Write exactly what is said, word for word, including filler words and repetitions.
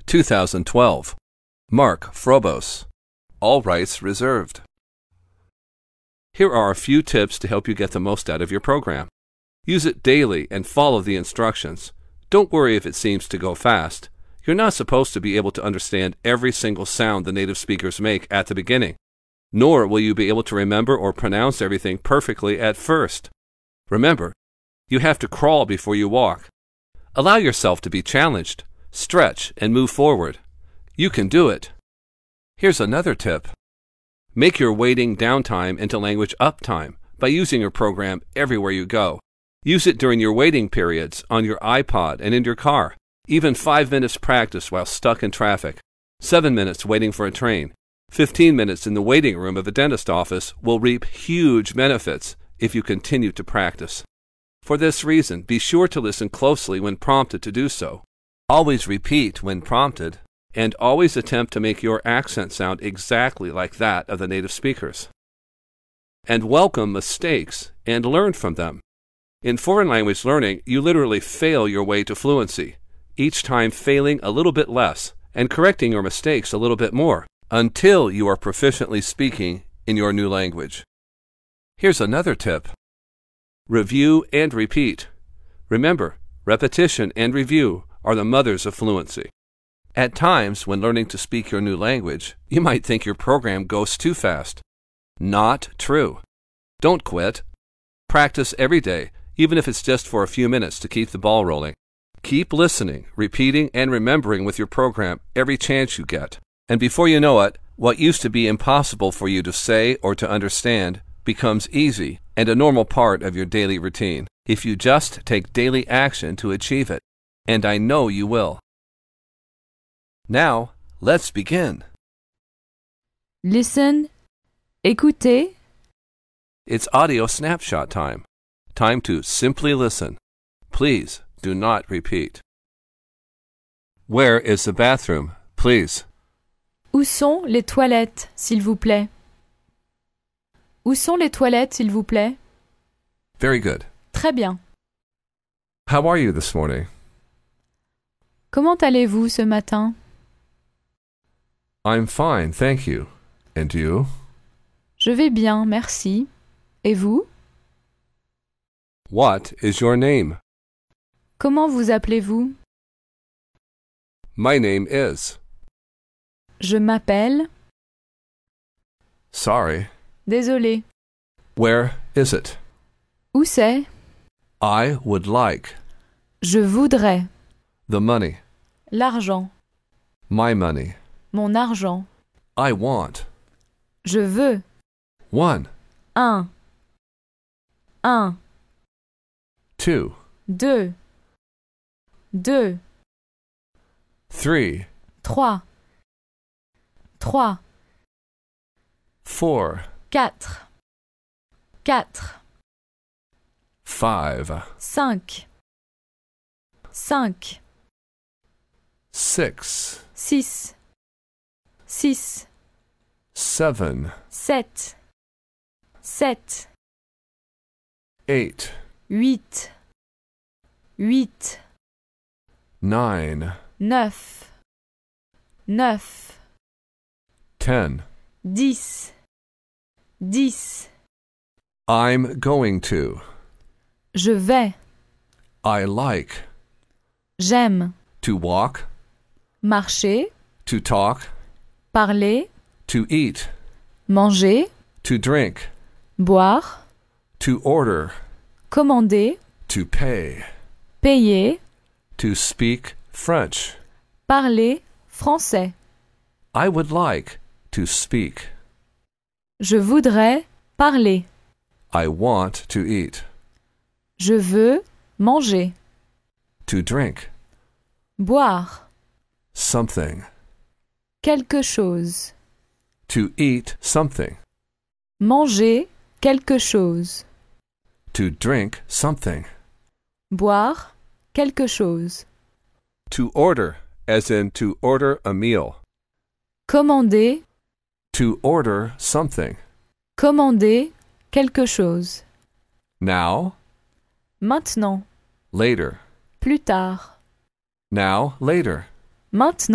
two thousand twelve. Mark Frobos. All rights reserved. Here are a few tips to help you get the most out of your program. Use it daily and follow the instructions. Don't worry if it seems to go fast. You're not supposed to be able to understand every single sound the native speakers make at the beginning, nor will you be able to remember or pronounce everything perfectly at first. Remember, you have to crawl before you walk. Allow yourself to be challenged, stretch, and move forward. You can do it. Here's another tip. Make your waiting downtime into language uptime by using your program everywhere you go. Use it during your waiting periods, on your iPod, and in your car. Even five minutes practice while stuck in traffic, seven minutes waiting for a train, fifteen minutes in the waiting room of a dentist office will reap huge benefits if you continue to practice. For this reason, be sure to listen closely when prompted to do so. Always repeat when prompted, and always attempt to make your accent sound exactly like that of the native speakers. And welcome mistakes and learn from them. In foreign language learning, you literally fail your way to fluency, each time failing a little bit less and correcting your mistakes a little bit more until you are proficiently speaking in your new language. Here's another tip. Review and repeat. Remember, repetition and review are the mothers of fluency. At times, when learning to speak your new language, you might think your program goes too fast. Not true. Don't quit. Practice every day, even if it's just for a few minutes to keep the ball rolling. Keep listening, repeating, and remembering with your program every chance you get. And before you know it, what used to be impossible for you to say or to understand becomes easy and a normal part of your daily routine if you just take daily action to achieve it. And I know you will. Now, let's begin. Listen, écoutez. It's audio snapshot time. Time to simply listen. Please do not repeat. Where is the bathroom, please? Où sont les toilettes, s'il vous plaît? Où sont les toilettes, s'il vous plaît? Very good. Très bien. How are you this morning? Comment allez-vous ce matin? I'm fine, thank you. And you? Je vais bien, merci. Et vous? What is your name? Comment vous appelez-vous? My name is. Je m'appelle. Sorry. Désolé. Where is it? Où c'est? I would like. Je voudrais. The money. L'argent. My money. Mon argent. I want. Je veux. One. Un. Un. Two. Deux. Deux. Three. Trois. Trois. Four. Quatre. Quatre. Five. Cinq. Cinq. Six. Six. Six. Seven. Sept. Sept. Eight. Huit. Huit. Nine. Neuf. Neuf. Ten. Dix. Dix. I'm going to. Je vais. I like. J'aime. To walk. Marcher. To talk. Parler. To eat. Manger. To drink. Boire. To order. Commander. To pay. Payer. To speak French. Parler français. I would like to speak. Je voudrais parler. I want to eat. Je veux manger. To drink. Boire. Something. Quelque chose. To eat something. Manger quelque chose. To drink something. Boire quelque chose. To order, as in to order a meal. Commander. To order something. Commander quelque chose. Now. Maintenant. Later. Plus tard. Now, later. Maintenant.